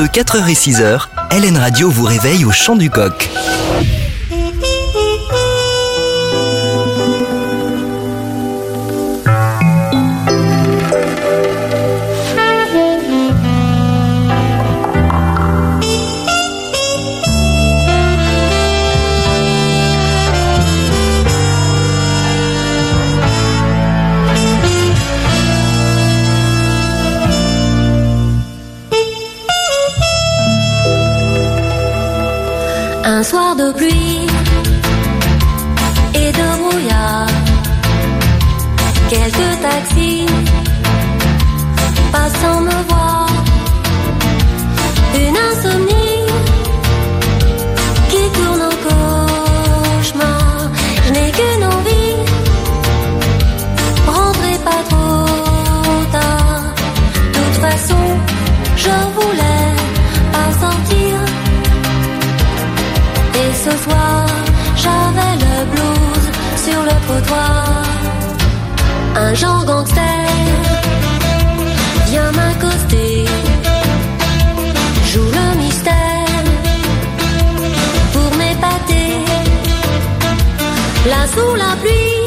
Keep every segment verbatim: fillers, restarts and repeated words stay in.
Entre quatre heures et six heures, L N Radio vous réveille au chant du coq. Un soir de pluie et de brouillard, quelques taxis passant me voir, une insomnie qui tourne en cauchemar. Je n'ai qu'une envie, rentrez pas trop tard. De toute façon, je voulais pas sortir. Et ce soir, j'avais le blues sur le trottoir. Un genre gangster vient m'accoster, joue le mystère pour m'épater. Là sous la pluie,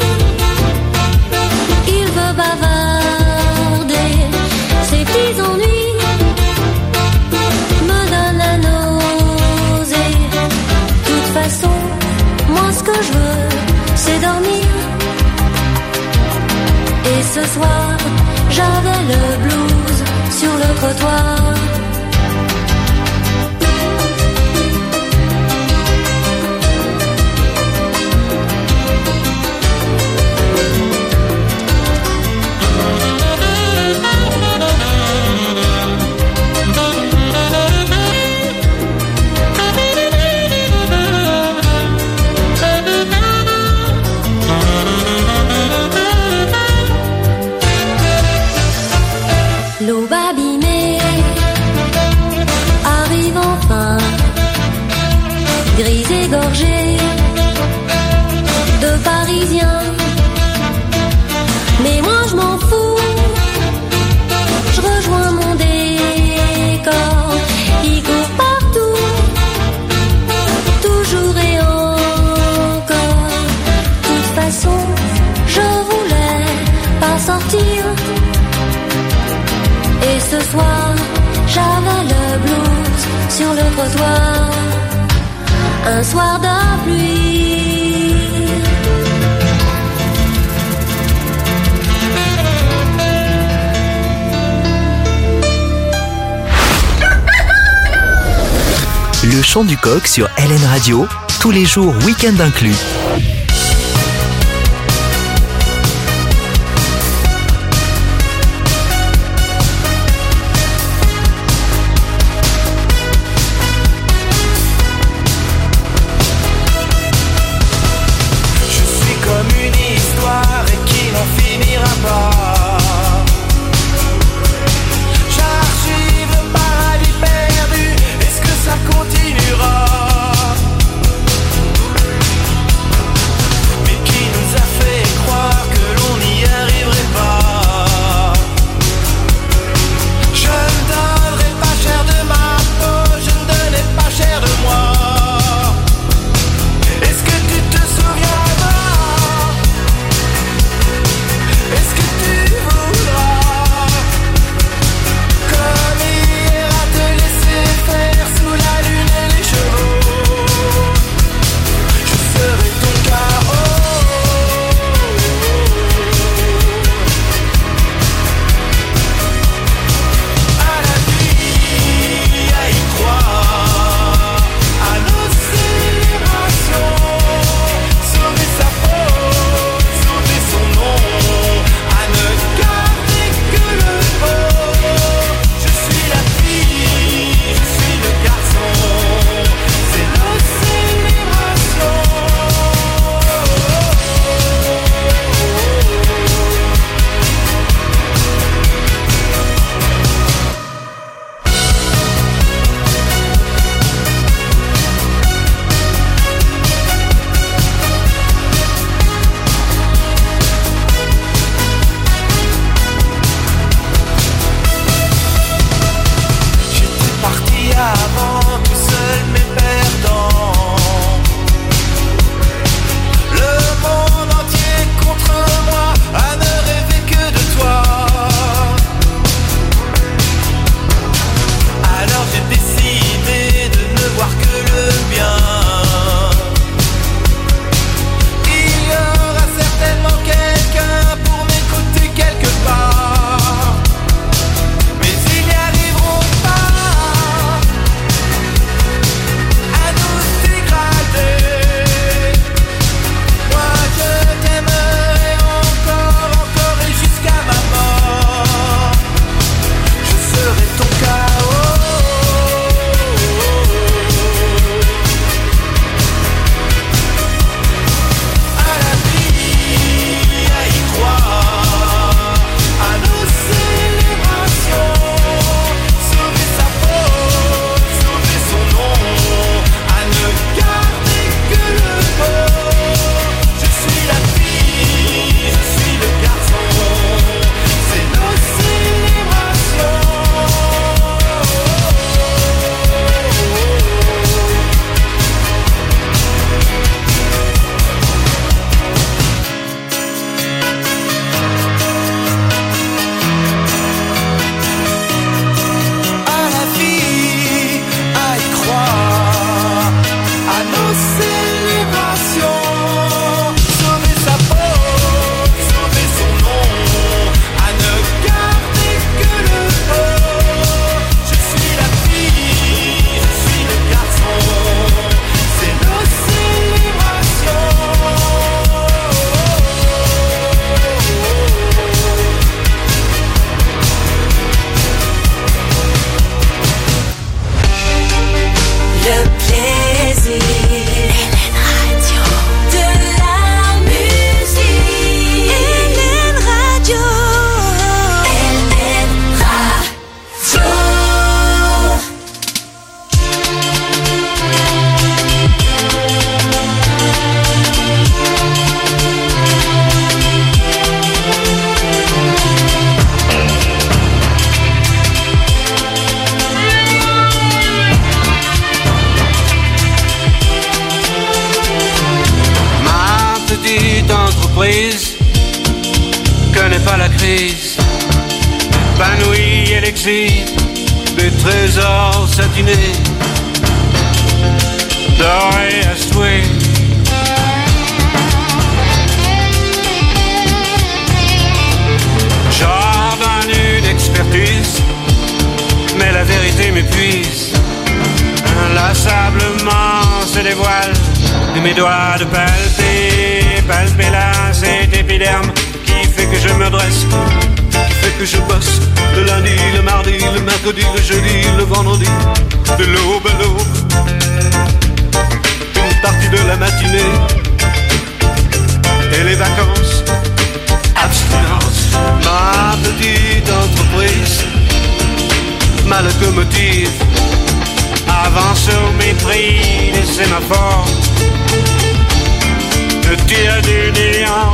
il veut bavarder. Ses petits ennuis me donnent la nausée. De toute façon, moi ce que je veux, c'est dormir. Et ce soir, j'avais le blues sur le trottoir. L'aube abîmée arrive enfin, grise et gorgée de Parisiens. Mais moi je m'en fous, je rejoins mon décor. Il court partout, toujours et encore. De toute façon, je voulais pas sortir. Et ce soir, j'avais le blues sur le trottoir. Un soir de pluie. Le chant du coq sur L N Radio, tous les jours, week-end inclus. Continuera. d'entreprise, connaît pas la crise, épanoui et l'exil, des trésors satinés, dorés à souhait. J'ordonne une expertise, mais la vérité m'épuise. Inlassablement se dévoile et mes doigts de palper, palper là cet épiderme qui fait que je me dresse, qui fait que je bosse le lundi, le mardi, le mercredi, le jeudi, le vendredi, de l'aube à l'aube, une partie de la matinée et les vacances, abstinence. Ma petite entreprise, ma locomotive avance au mépris des sémaphores, le tir du néant.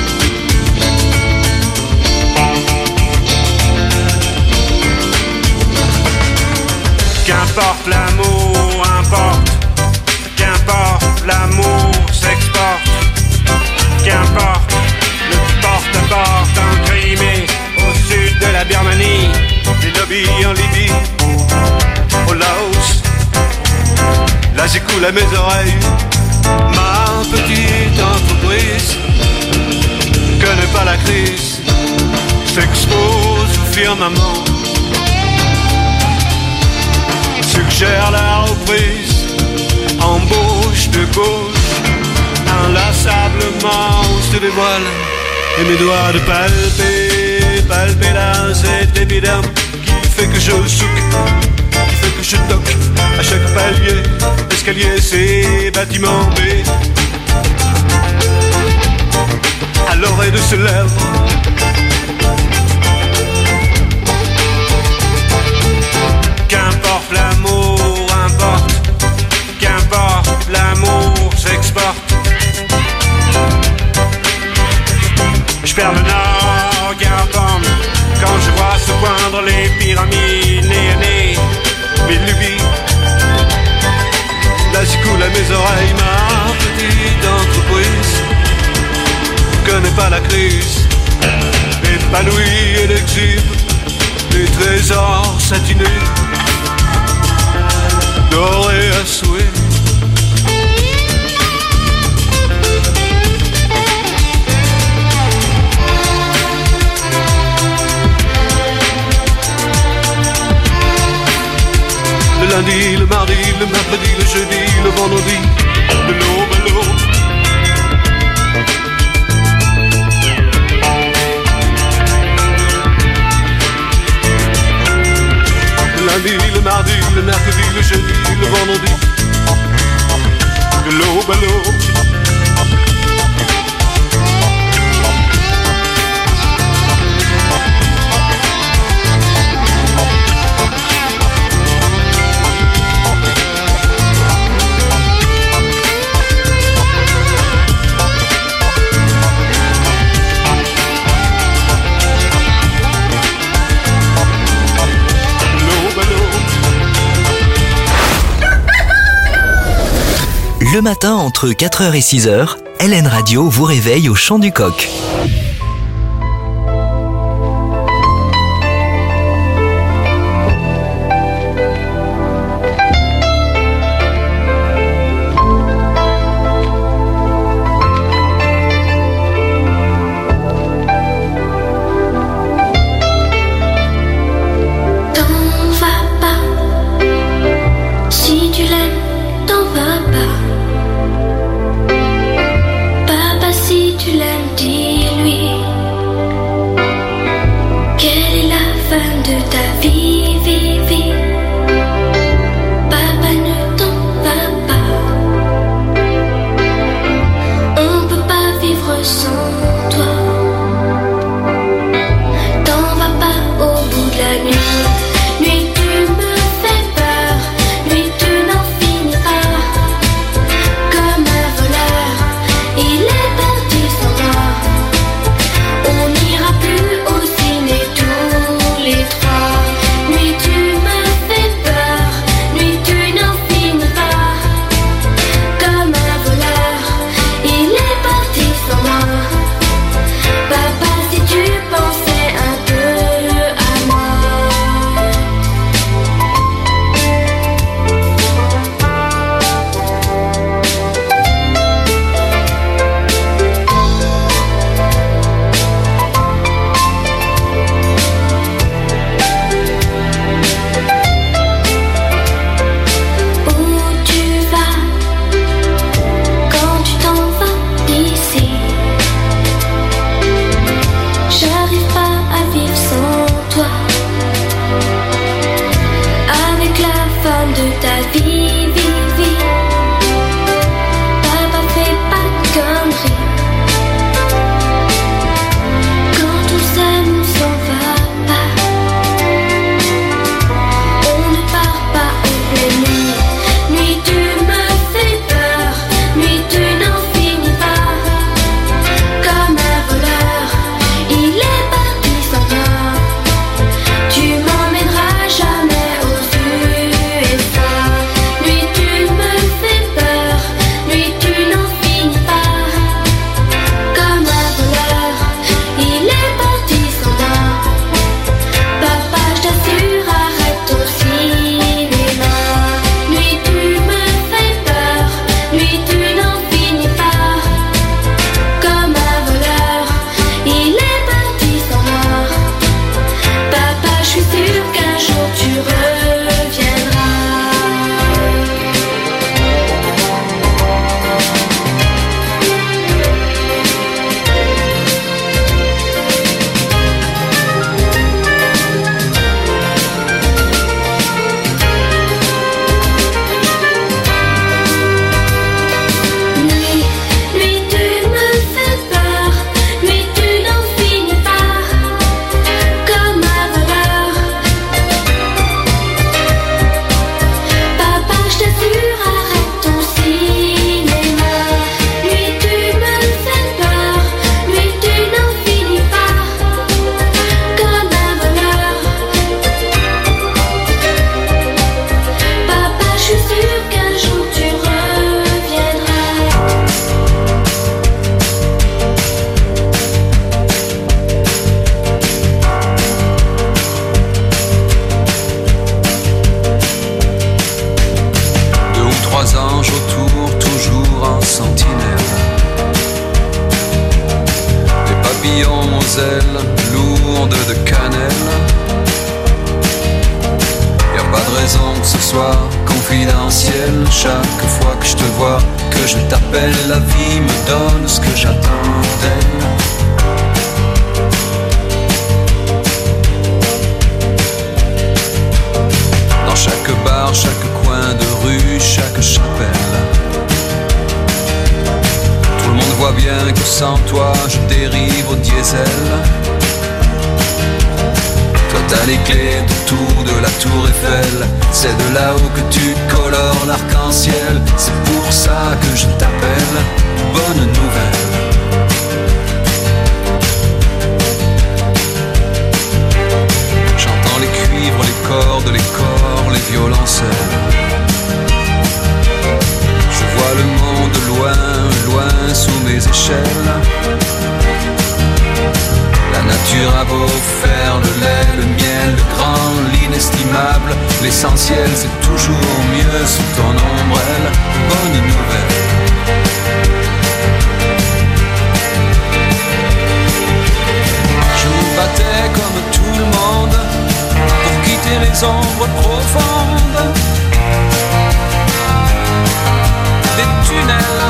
Qu'importe l'amour, importe, qu'importe l'amour s'exporte, qu'importe le porte-à-porte en Crimée, au sud de la Birmanie, des lobbies en Libye, au Laos, là j'écoule à mes oreilles. Ma petite entreprise connaît pas la crise, s'expose au firmament, suggère la reprise, embauche de gauche, inlassablement se dévoile, et mes doigts de palper, palper là cet épiderme qui fait que je souque, qui fait que je toque à chaque palier, escalier, ces bâtiments B, à l'oreille de ce lèvre. Qu'importe l'amour, importe, qu'importe l'amour s'exporte. Je perds le nord, qu'importe, quand je vois se poindre les pyramides, nez à nez, mes lubies. Là j'écoule à mes oreilles, ma petite entreprise connaît pas la crise, épanouie et l'exhibe, des trésors satinés, dorés à souhait. Le lundi, le mardi, le mercredi, le jeudi, le vendredi, de l'aube à l'aube. Le lundi, le mardi, le mercredi, le jeudi, le vendredi, de l'aube à l'aube. Le matin, entre quatre heures et six heures, L N Radio vous réveille au chant du coq. Tu l'aimes, dis-lui. raison que ce soit confidentiel. Chaque fois que je te vois, que je t'appelle, la vie me donne ce que j'attends d'elle. Dans chaque bar, chaque coin de rue, chaque chapelle, tout le monde voit bien que sans toi je dérive au diesel. Toi t'as les clés de tout, de la tour Eiffel, c'est de là-haut que tu colores l'arc-en-ciel. C'est pour ça que je t'appelle, bonne nouvelle. J'entends les cuivres, les cordes, les corps, les violoncelles. Je vois le monde loin, loin sous mes échelles. La nature a beau faire le lait, le miel, le grand, l'inestimable, l'essentiel c'est toujours mieux sous ton ombrelle. Bonne nouvelle. Je me battais comme tout le monde pour quitter les ombres profondes des tunnels.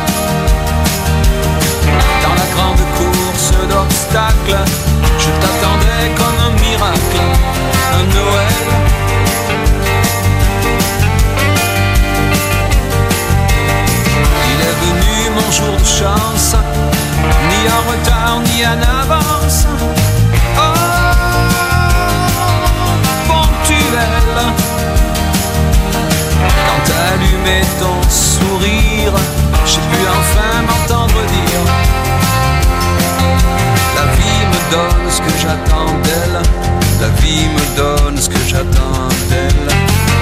Dans la grande course d'obstacles, je t'attendais comme un miracle, un Noël. Il est venu mon jour de chance, ni en retard ni en avance. Oh, ponctuel. Quand t'as allumé ton sourire, j'ai pu enfin m'entendre dire: la vie me donne ce que j'attends d'elle. La vie me donne ce que j'attends d'elle.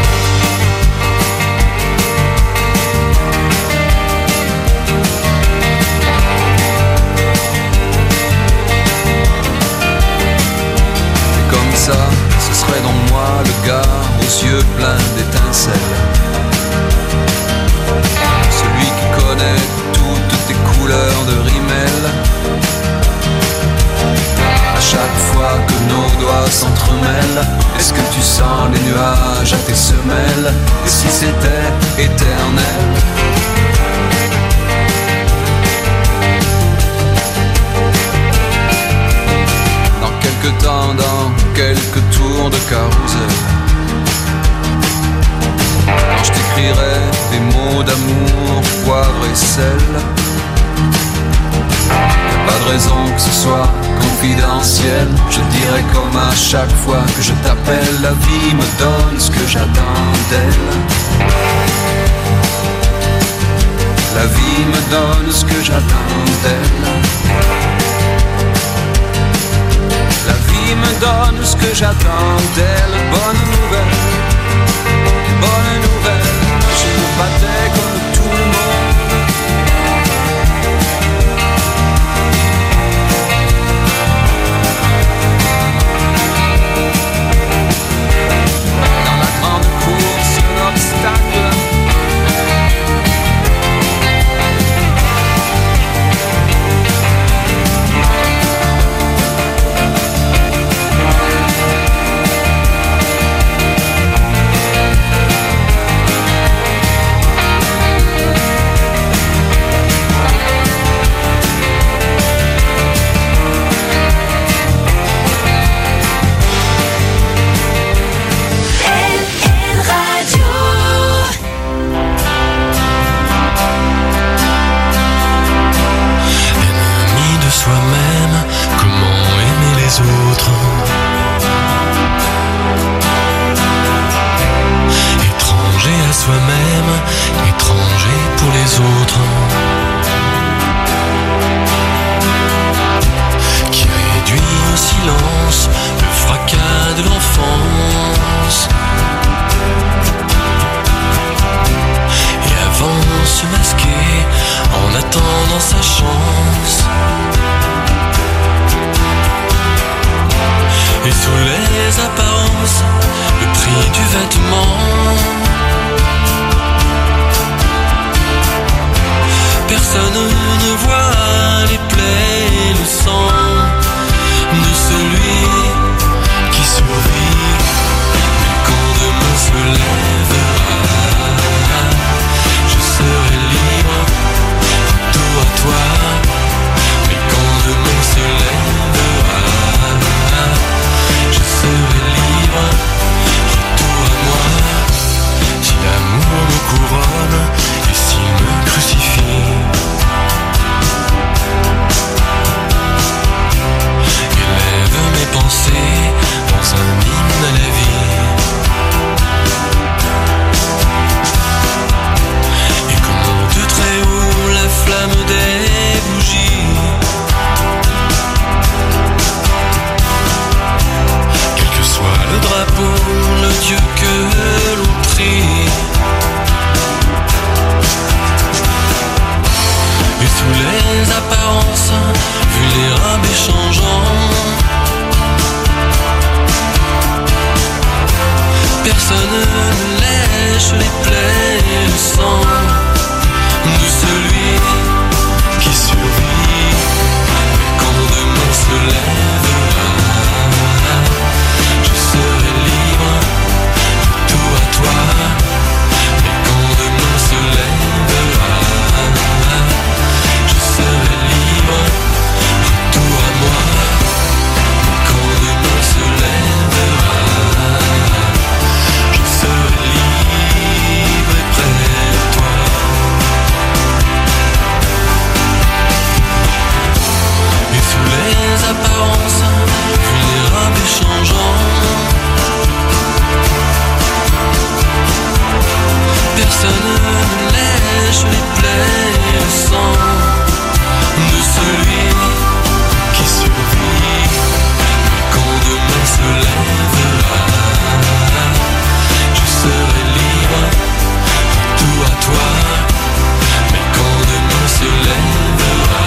Et comme ça, ce serait donc moi le gars aux yeux pleins d'étincelles, celui qui connaît toutes tes couleurs de rimel. À chaque fois que nos doigts s'entremêlent, est-ce que tu sens les nuages à tes semelles? Et si c'était éternel? Dans quelques temps, dans quelques tours de carrousel, quand je t'écrirai des mots d'amour, poivre et sel, pas de raison que ce soit confidentiel. Je dirais comme à chaque fois que je t'appelle, la vie me donne ce que j'attends d'elle. La vie me donne ce que j'attends d'elle. La vie me donne ce que j'attends d'elle. Bonne nouvelle, bonne nouvelle. Je me battais comme tout le monde. Personne ne voit les plaies et le sang de celui qui survit. Mais quand demain se apparence, vulnérable et changeant. Personne ne lèche les plaies et le sang de celui qui survit. Mais quand demain se lèvera, je serai libre, tout à toi. Mais quand demain se lèvera, je serai libre, tout à moi. Mais quand demain se lèvera, je serai libre et près de toi. Et sous les apparences, vulnérables et changeants, personne ne lèche les plaies et le sang de celui qui survit. Mais quand demain se lèvera, je serai libre, tout à toi. Mais quand demain se lèvera,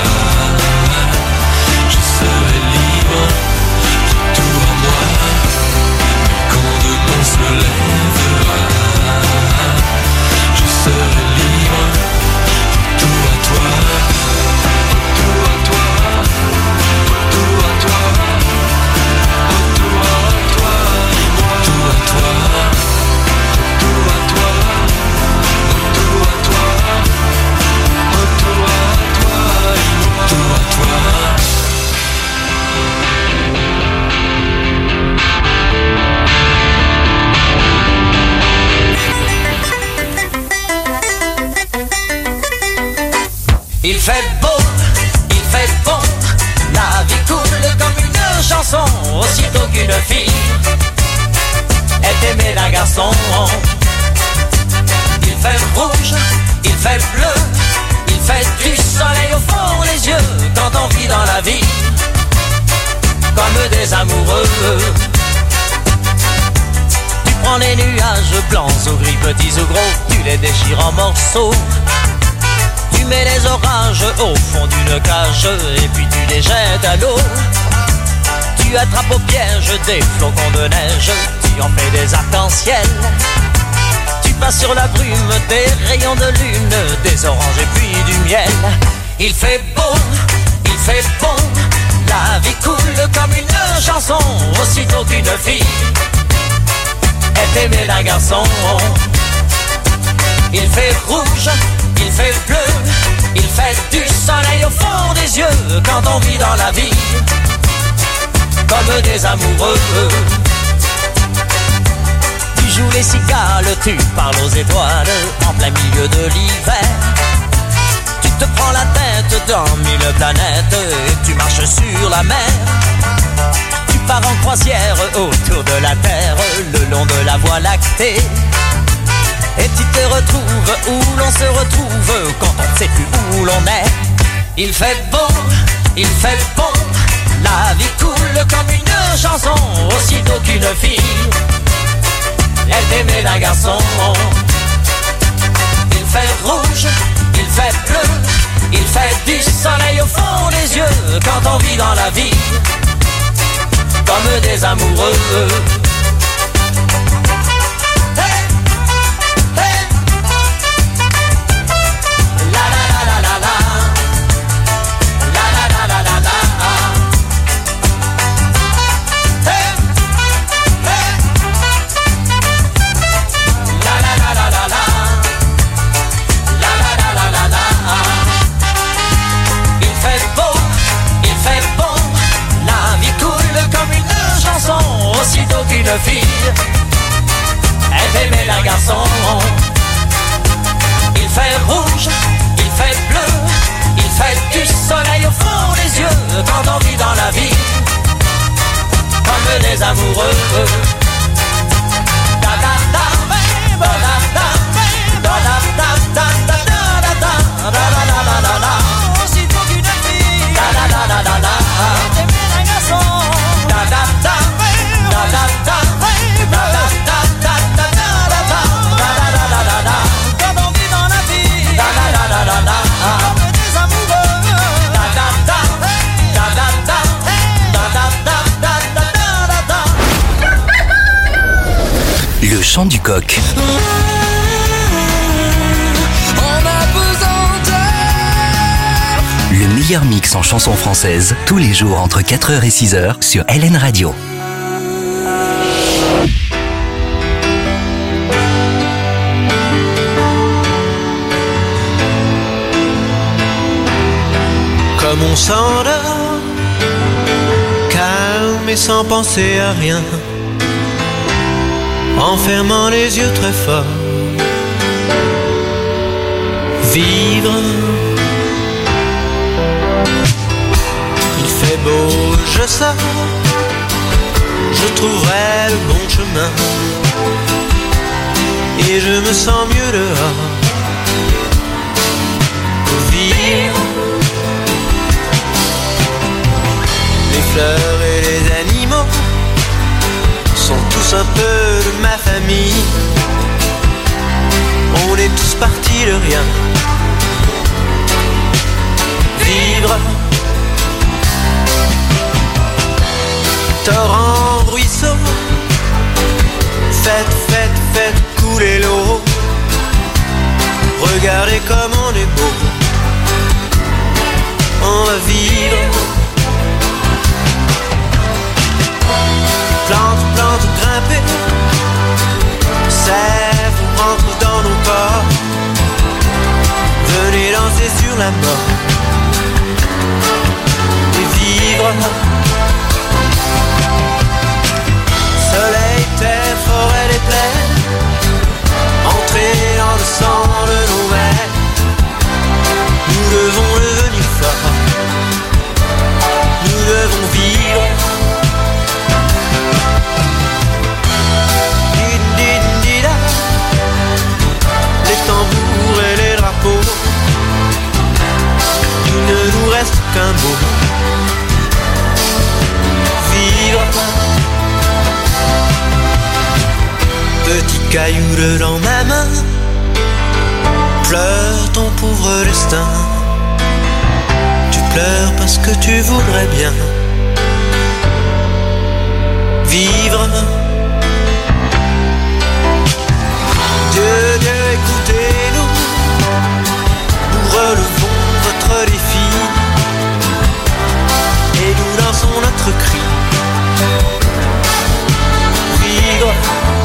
je serai libre, tout à moi. Mais quand demain se lèvera, je serai libre, tout à toi, tout à toi, tout à toi, tout à toi, tout à toi, tout à toi, tout à toi, tout à toi, tout à toi. Il fait beau, il fait bon, la vie coule comme une chanson, aussitôt qu'une fille est aimée d'un garçon. Il fait rouge, il fait bleu, il fait du soleil au fond des yeux, quand on vit dans la vie comme des amoureux. Tu prends les nuages blancs ou gris, petits ou gros, tu les déchires en morceaux. Tu mets les orages au fond d'une cage et puis tu les jettes à l'eau. Tu attrapes au piège des flocons de neige, tu en fais des arcs-en-ciel. Tu passes sur la brume des rayons de lune, des oranges et puis du miel. Il fait beau, il fait bon, la vie coule comme une chanson, aussitôt qu'une fille est aimée d'un garçon. Il fait rouge, il fait bleu, il fait du soleil au fond des yeux, quand on vit dans la vie comme des amoureux. Tu joues les cigales, tu parles aux étoiles en plein milieu de l'hiver. Tu te prends la tête dans mille planètes et tu marches sur la mer. Tu pars en croisière autour de la terre, le long de la voie lactée. Et tu te retrouves où l'on se retrouve quand on ne sait plus où l'on est. Il fait beau, il fait bon, la vie coule comme une chanson, aussitôt qu'une fille est aimée d'un garçon. Il fait rouge, il fait bleu, il fait du soleil au fond des yeux, quand on vit dans la vie comme des amoureux. Aussitôt qu'une fille est aimée d'un garçon. Il fait rouge, il fait bleu, il fait du soleil au fond des yeux, quand on vit dans la vie comme des amoureux. Da da da da da da da da da da da da da da. Aussitôt qu'une fille da da da da da da est aimée d'un garçon. Da da da da da da chant du coq. On a besoin d'heures. Le meilleur mix en chansons françaises, tous les jours entre quatre heures et six heures sur L N Radio. Comme on s'endort, calme et sans penser à rien, en fermant les yeux très fort. Vivre. Il fait beau, je sors, je trouverai le bon chemin, et je me sens mieux dehors. Vivre. Les fleurs et les animaux sont tous un peu de ma famille. On est tous partis de rien. Vivre. Torrent, ruisseau, faites, faites, faites couler l'eau. Regardez comme on est beau. On va vivre. Plante, plante, grimper, sève rentre dans nos corps. Venez danser sur la mort et vivre. Soleil, terre, forêt, les plaines, entrer dans le sang de nos mères. Nous devons devenir forts. Nous devons vivre. Les tambours et les drapeaux, il ne nous reste qu'un mot. Vivre. Petit caillou dans ma main, pleure ton pauvre destin. Tu pleures parce que tu voudrais bien vivre. Dieu, Dieu, écoutez-nous, nous relevons votre défi et nous dansons notre cri. Vivre.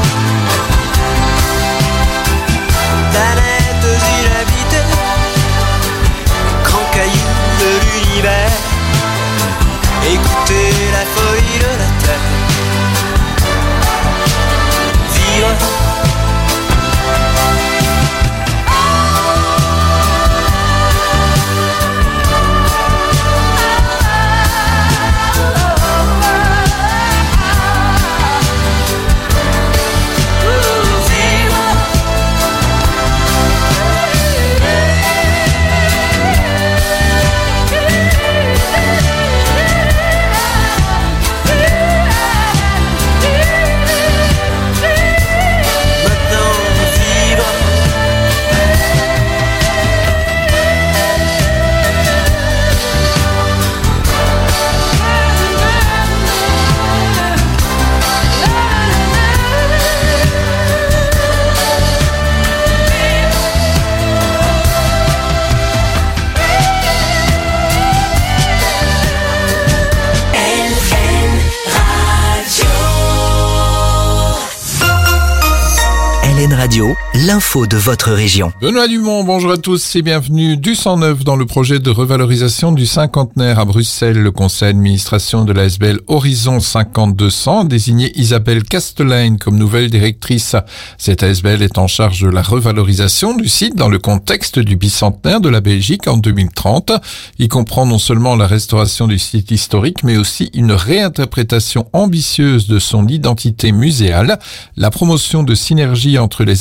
Planètes inhabitées, grands cailloux de l'univers, écoutez la folie de la terre. Vivre. Radio, l'info de votre région. Benoît Dumont, bonjour à tous et bienvenue du cent neuf dans le projet de revalorisation du cinquantenaire à Bruxelles. Le conseil d'administration de l'A S B L Horizon cinquante deux cents a désigné Isabelle Castelain comme nouvelle directrice. Cette A S B L est en charge de la revalorisation du site dans le contexte du bicentenaire de la Belgique en deux mille trente. Il comprend non seulement la restauration du site historique, mais aussi une réinterprétation ambitieuse de son identité muséale, la promotion de synergies entre les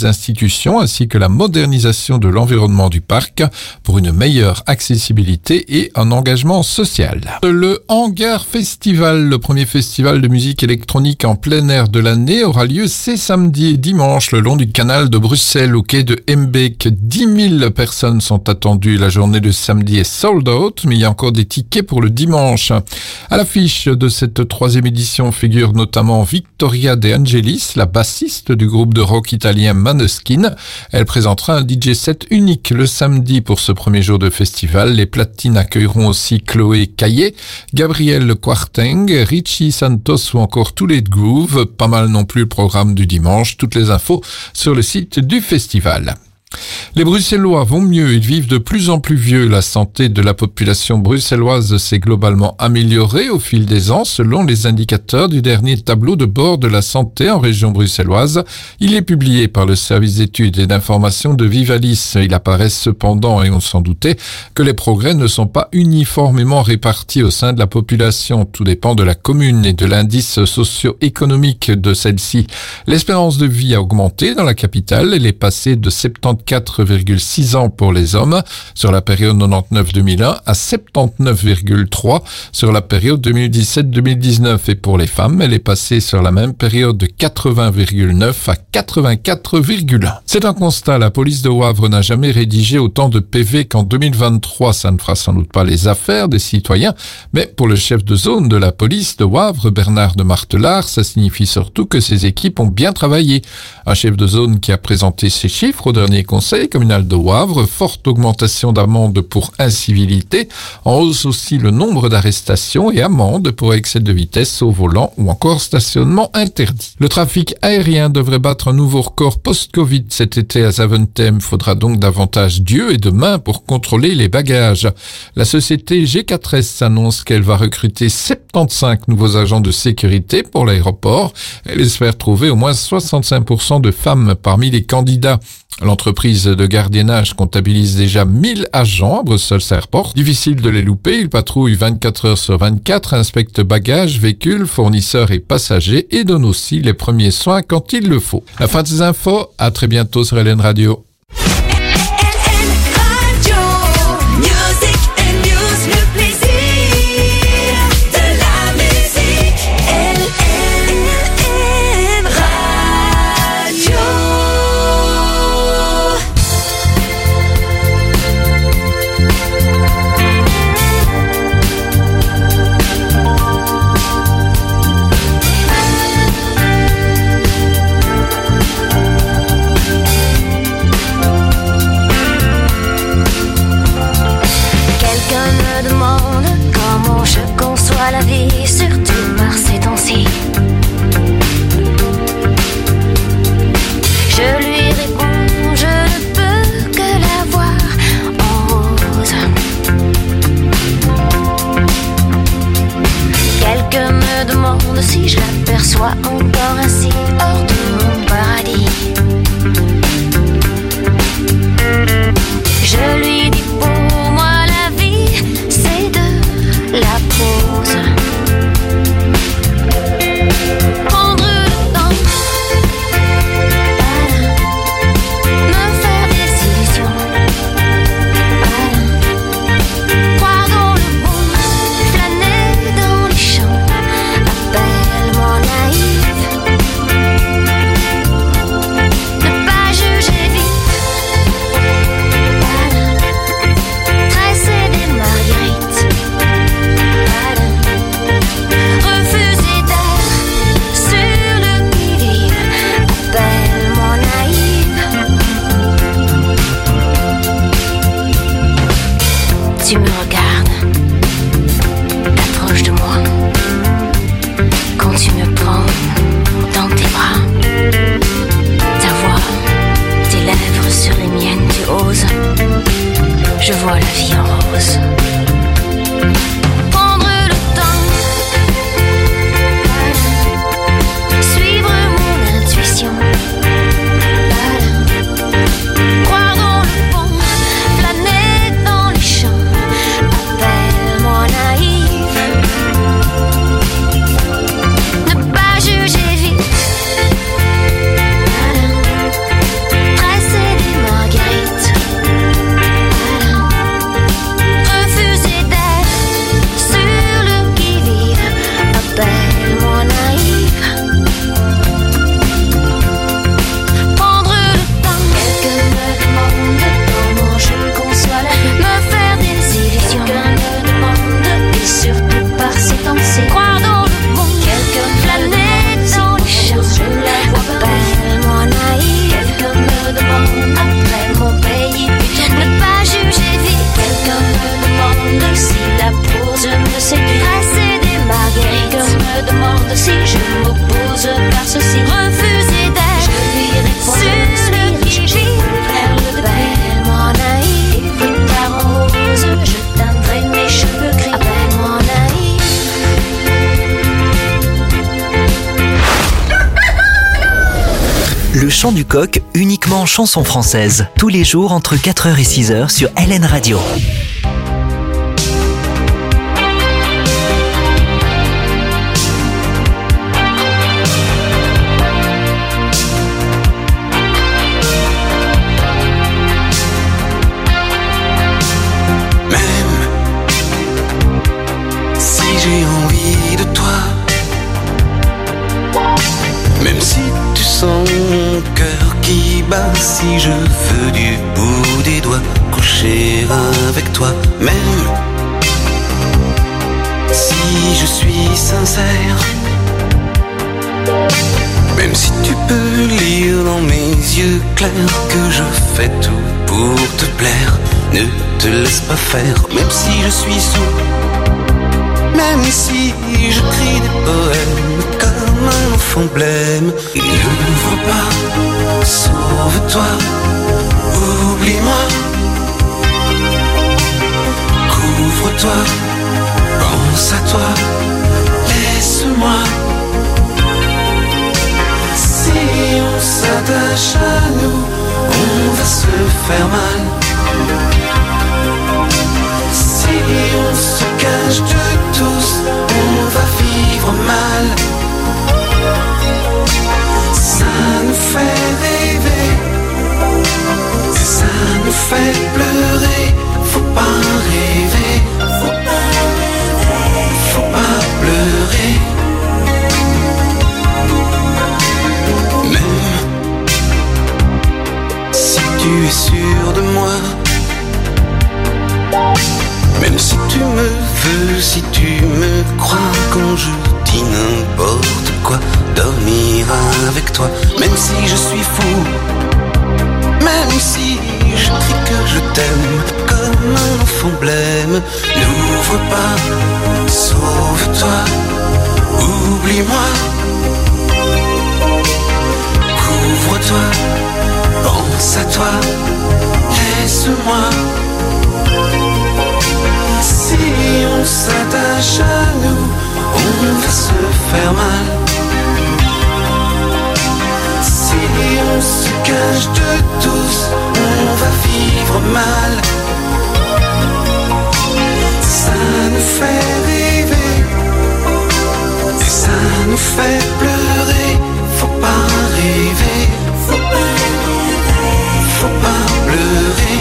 institutions ainsi que la modernisation de l'environnement du parc pour une meilleure accessibilité et un engagement social. Le Hangar Festival, le premier festival de musique électronique en plein air de l'année, aura lieu ce samedi et dimanche le long du canal de Bruxelles au quai de Hembeek. dix mille personnes sont attendues. La journée de samedi est sold out, mais il y a encore des tickets pour le dimanche. À l'affiche de cette troisième édition figure notamment Victoria De Angelis, la bassiste du groupe de rock italien Måneskin. Elle présentera un D J set unique le samedi pour ce premier jour de festival. Les platines accueilleront aussi Chloé Caillé, Gabriel Quarteng, Richie Santos ou encore Too Groove. Pas mal non plus le programme du dimanche. Toutes les infos sur le site du festival. Les Bruxellois vont mieux, ils vivent de plus en plus vieux. La santé de la population bruxelloise s'est globalement améliorée au fil des ans selon les indicateurs du dernier tableau de bord de la santé en région bruxelloise. Il est publié par le service d'études et d'information de Vivalis. Il apparaît cependant, et on s'en doutait, que les progrès ne sont pas uniformément répartis au sein de la population. Tout dépend de la commune et de l'indice socio-économique de celle-ci. L'espérance de vie a augmenté dans la capitale. Elle est passée de soixante-quatre virgule six ans pour les hommes sur la période quatre-vingt-dix-neuf deux mille un à soixante-dix-neuf virgule trois sur la période deux mille dix-sept deux mille dix-neuf. Et pour les femmes, elle est passée sur la même période de quatre-vingts virgule neuf à quatre-vingt-quatre virgule un. C'est un constat, la police de Wavre n'a jamais rédigé autant de P V qu'en deux mille vingt-trois. Ça ne fera sans doute pas les affaires des citoyens, mais pour le chef de zone de la police de Wavre, Bernard de Martelard, ça signifie surtout que ses équipes ont bien travaillé. Un chef de zone qui a présenté ses chiffres au dernier conseil communal de Wavre, forte augmentation d'amendes pour incivilité, en hausse aussi le nombre d'arrestations et amendes pour excès de vitesse au volant ou encore stationnement interdit. Le trafic aérien devrait battre un nouveau record post-Covid cet été à Zaventem. Faudra donc davantage d'yeux et de mains pour contrôler les bagages. La société G quatre S annonce qu'elle va recruter soixante-quinze nouveaux agents de sécurité pour l'aéroport. Elle espère trouver au moins soixante-cinq pour cent de femmes parmi les candidats. L'entreprise de gardiennage comptabilise déjà mille agents à Brussels Airport. Difficile de les louper, ils patrouillent vingt-quatre heures sur vingt-quatre, inspectent bagages, véhicules, fournisseurs et passagers et donnent aussi les premiers soins quand il le faut. La fin des infos, à très bientôt sur L N Radio. La vie, surtout par ces temps-ci. Je lui réponds, je ne peux que la voir en rose. Quelqu'un me demande si je l'aperçois encore ainsi hors de mon paradis. Je lui dis pour moi la vie, c'est de la pause. Prendre le temps, voilà, me faire des illusions, voilà, croire dans le bon, flâner dans les champs, appelle-moi naïve, ne pas juger vite, voilà, tresser des marguerites, voilà, refuser d'être sur le qui-vive, appelle-moi naïve. Tu me regardes, t'approches de moi, quand tu me prends dans tes bras, ta voix, tes lèvres sur les miennes, tu oses, je vois la vie en rose. Prendre le temps, voilà, suivre mon intuition, voilà, croire dans le bon, flâner dans les champs, appelle-moi naïve, ne pas juger vite, voilà, chant du coq, uniquement en chanson française. Tous les jours entre quatre heures et six heures sur L N Radio. J'ai envie de toi, même si tu sens mon cœur qui bat, si je veux du bout des doigts coucher avec toi, même si je suis sincère, même si tu peux lire dans mes yeux clairs que je fais tout pour te plaire, ne te laisse pas faire, même si je suis sourd. Même si je crie des poèmes comme un enfant blême, n'ouvre pas, sauve-toi, oublie-moi, couvre-toi, pense à toi, laisse-moi. Si on s'attache à nous, on va se faire mal. Si on se cache de tous, on va vivre mal. Ça nous fait rêver, ça nous fait pleurer. Faut pas rêver, faut pas rêver, faut pas pleurer. Même si tu es sûr de moi, même si tu me veux, si tu me crois, quand je dis n'importe quoi, dormir avec toi, même si je suis fou, même si je crie que je t'aime, comme un enfant blême, n'ouvre pas, sauve-toi, oublie-moi, couvre-toi, pense à toi, laisse-moi. Si on s'attache à nous, on va se faire mal. Si on se cache de tous, on va vivre mal. Ça nous fait rêver et ça nous fait pleurer. Faut pas rêver, faut pas rêver, faut pas pleurer.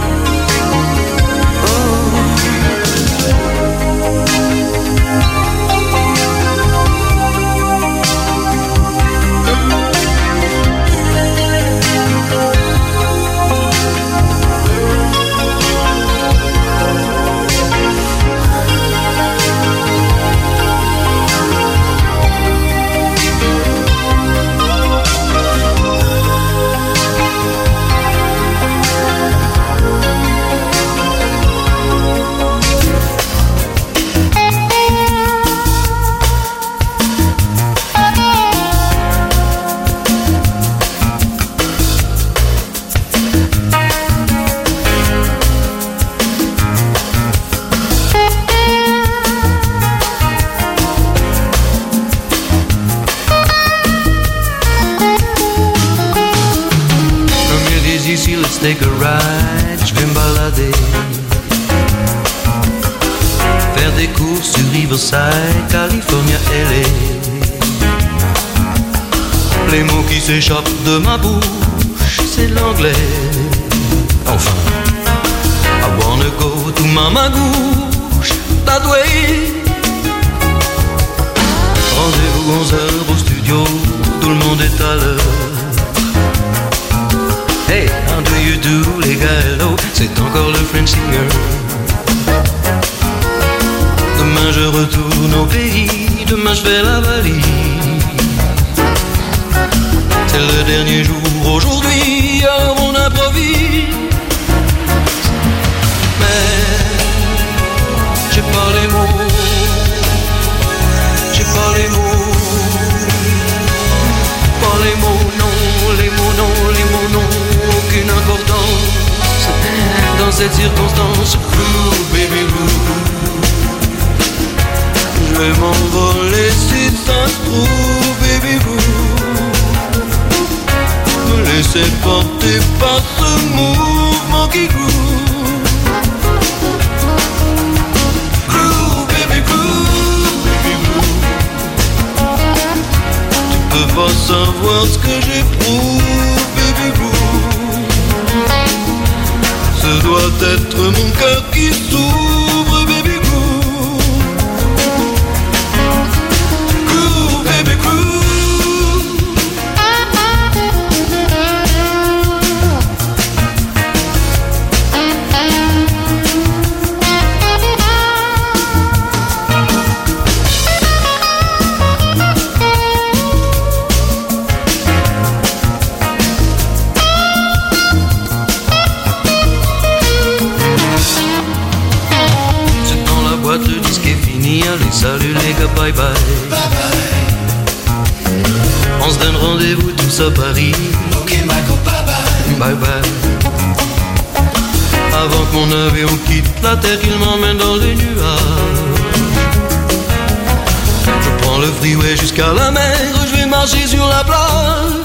Take a ride, je vais me balader, faire des courses sur Riverside, California, L A. Les mots qui s'échappent de ma bouche, c'est l'anglais. Enfin, I wanna go to Mama Gouche, that way. Rendez-vous onze heures au studio, tout le monde est à l'heure. Hey, how do you do, les gars, hello, c'est encore le French singer. Demain je retourne au pays, demain je fais la valise. C'est le dernier jour aujourd'hui, alors on improvise. Mais j'ai pas les mots, j'ai pas les mots, pas les mots, non, les mots, non, les mots, non. Aucune importance dans cette circonstance. Blue, baby blue. Je vais m'envoler si ça se trouve, baby blue. laisser porter par ce mouvement qui groove. Groove, baby groove, baby groove. Tu peux pas savoir ce que j'éprouve, baby groove. Ce doit être mon cœur qui s'ouvre, baby groove. Groove, baby groove. Allez, salut les gars, bye bye. Bye bye. On se donne rendez-vous tous à Paris. Ok, Michael, bye bye. Bye bye. Avant que mon avion quitte la terre, qu'il m'emmène dans les nuages. Je prends le freeway jusqu'à la mer, je vais marcher sur la plage.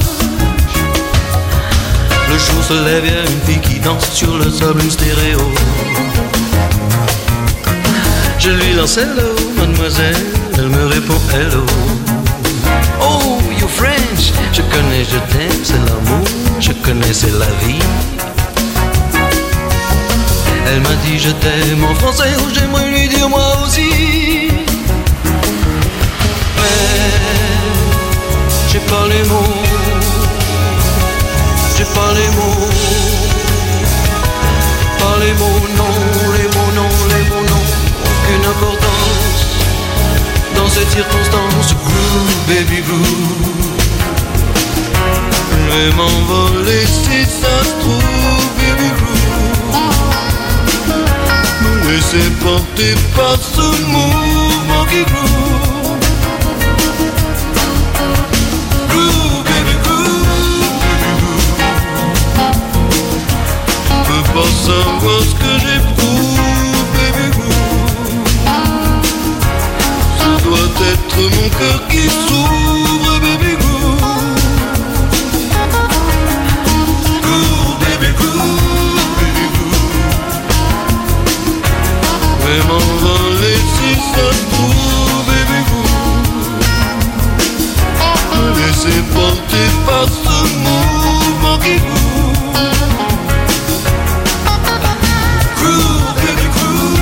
Le jour se lève, y'a une fille qui danse sur le sable, une stéréo. Je lui lance hello, mademoiselle, elle me répond hello. Oh, you French, je connais, je t'aime, c'est l'amour, je connais, c'est la vie. Elle m'a dit je t'aime en français, ou j'aimerais lui dire moi aussi. Mais j'ai pas les mots, j'ai pas les mots, pas les mots, non, les mots, non, les mots, non. Aucune importance dans cette circonstance. Groove, baby groove. Je vais m'envoler si ça se trouve, baby groove. Me laisser porter par ce mouvement qui groove. Groove, baby groove, baby groove. Je peux pas savoir ce que j'éprouve, baby groove. Doit être mon cœur qui s'ouvre, baby groove. Groove, baby groove, baby groove. Vraiment voler si ça se trouve, baby groove. Me laisser porter par ce mouvement qui groove. Groove, baby groove.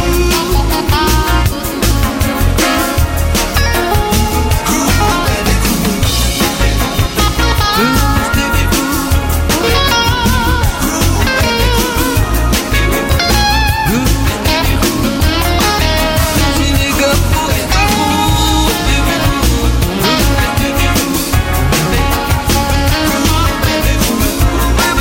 Baby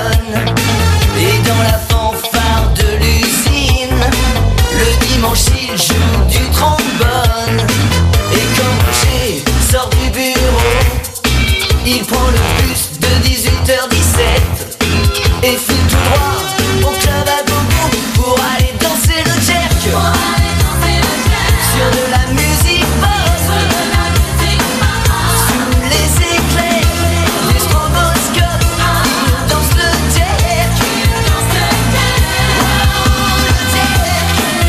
mignonne. Et dans la fanfare de l'usine, le dimanche il joue du trombone. Et quand Roger sort du bureau, il prend le bus de dix-huit heures dix-sept et file tout droit au club à gogo pour aller danser le jerk. Sur de la musique boss, sous les éclairs du stroboscope, il danse le jerk. Oh, le jerk.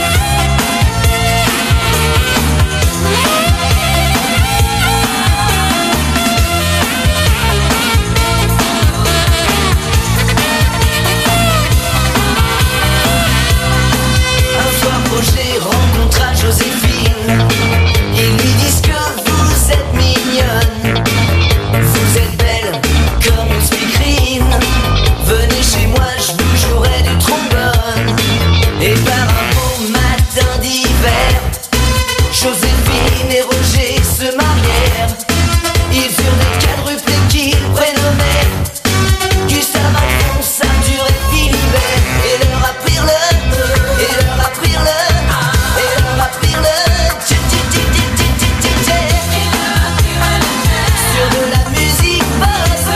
Un soir Roger rencontra Joséphine. Ils lui disent que vous êtes mignonne, vous êtes belle comme une speakerine. Venez chez moi, je vous jouerai du trombone. Et par un beau matin d'hiver, Joséphine et Roger se marièrent. Ils eurent des quadruplés qu'ils prénommaient Gustave, Alphonse, Arthur et Philibert. Et leur apprirent le, et leur apprirent le, et leur apprirent le tchè tchè tchè tchè tchè tchè tchè. Sur de la musique boss,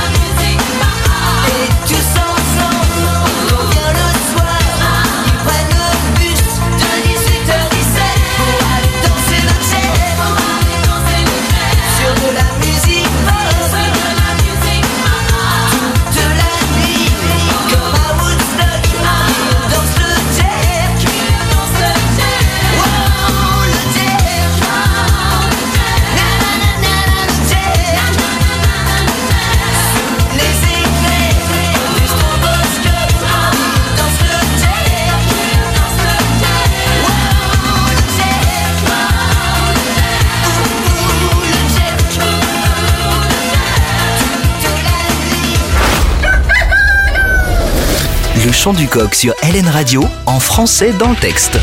et tous ensemble, quand vient le soir, ils prennent le bus de dix-huit heures dix-sept pour aller danser le jerk. Sur de la musique boss, toute la nuit, comme à Woodstock, ils dansent le jerk. Wow, le jerk. Na na na na na, le jerk. Sous les éclairs du stroboscope, ils dansent le jerk. Wow, le jerk. Ouh, le jerk. Toute la nuit. Le chant du coq sur L N Radio, en français dans le texte.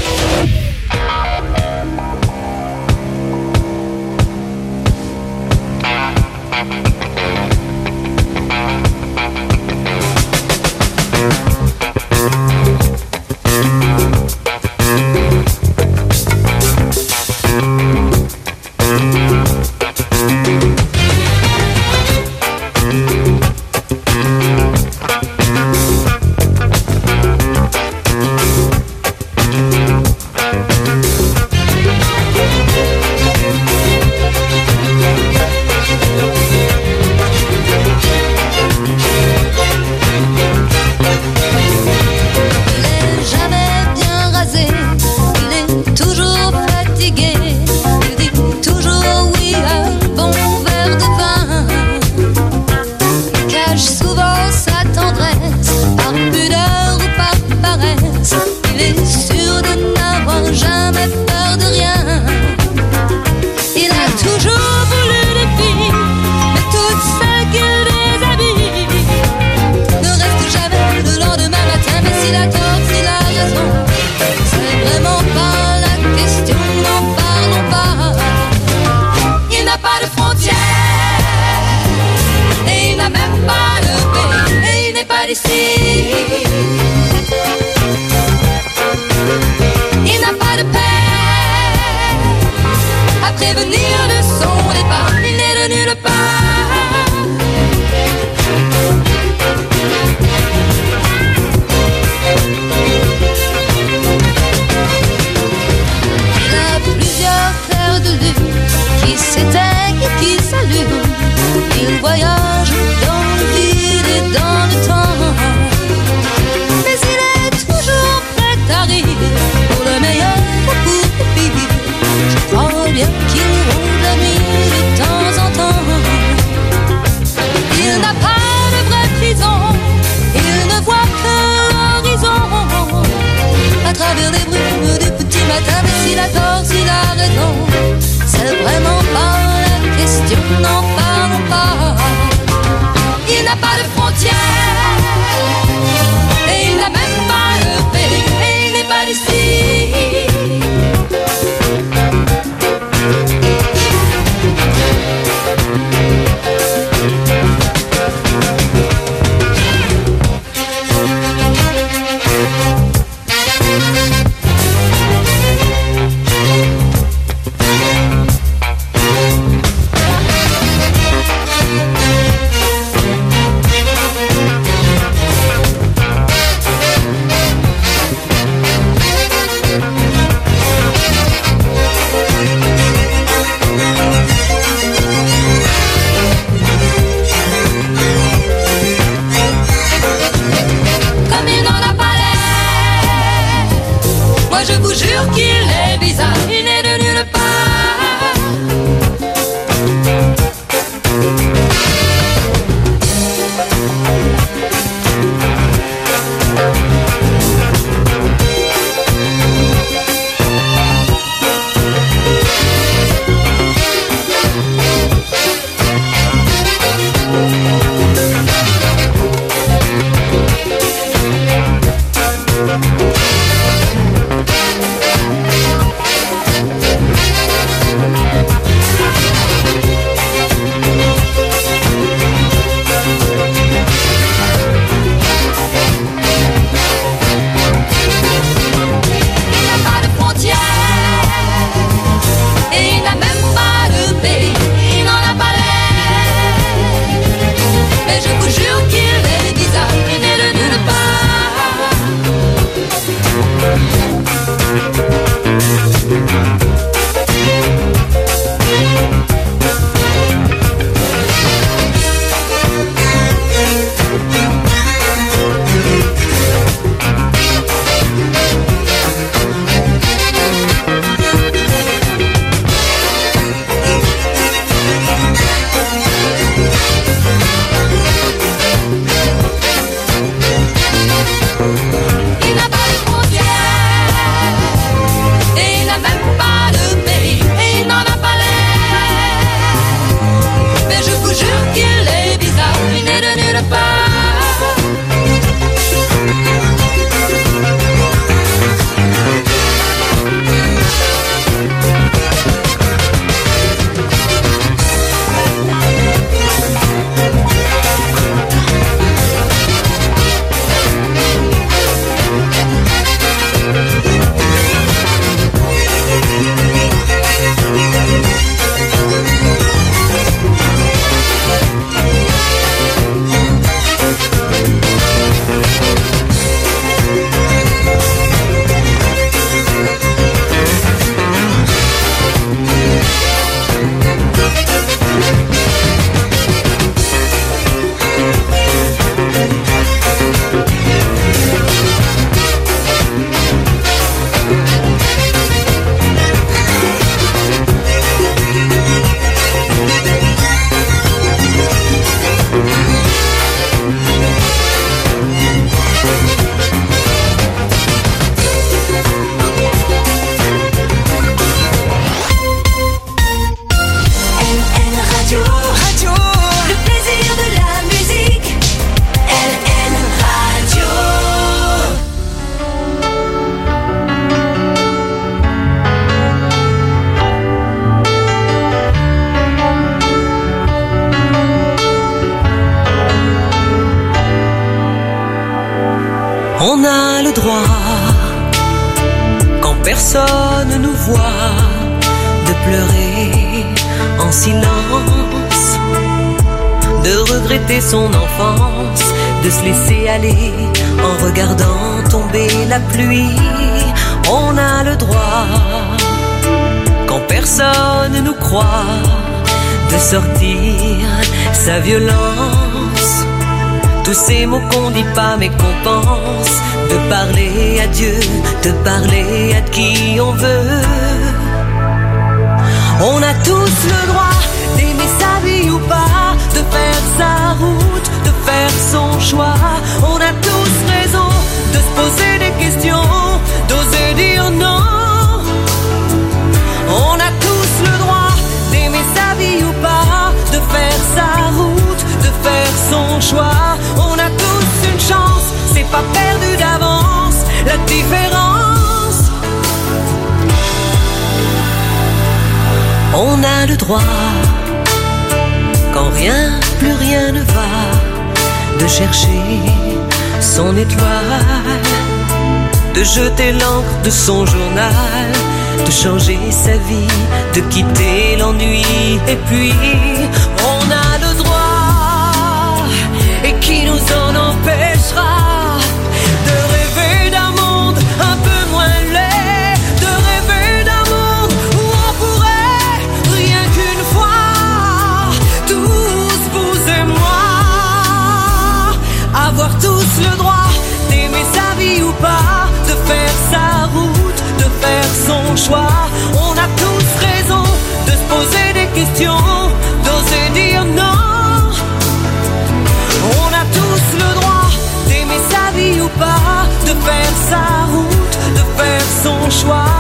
Il n'a pas de paix à prévenir de son départ. Il n'est de nulle part. Il a plusieurs clairs de lune qui s'éteignent et qui s'allument. Il voyage dans le vide et dans le temps. Mais il est toujours prêt à rire, pour le meilleur ou pour le pire. Je crois bien qu'il ronde la nuit le temps. je vous jure qu'il est bizarre, il n'est de nulle part. On a le droit, quand personne nous voit, de pleurer en silence, de regretter son enfance, de se laisser aller en regardant tomber la pluie. On a le droit, quand personne nous croit, de sortir sa violence. Tous ces mots qu'on dit pas mais qu'on pense, de parler à Dieu, de parler à qui on veut. On a tous le droit d'aimer sa vie ou pas, de faire sa route, de faire son choix. On a tous raison de se poser des questions, d'oser dire non. On a tous le droit d'aimer sa vie ou pas, de faire sa route, de faire son choix. On a tous une chance, c'est pas perdu d'avance, la différence. On a le droit, quand rien, plus rien ne va, de chercher son étoile, de jeter l'encre de son journal, de changer sa vie, de quitter l'ennui. Et puis, on a le droit, et qui nous en empêchera, de rêver d'un monde un peu moins laid, de rêver d'un monde où on pourrait, rien qu'une fois, tous vous et moi, avoir tous le droit d'aimer sa vie ou pas, de faire sa route, de de faire sa route, de faire son choix.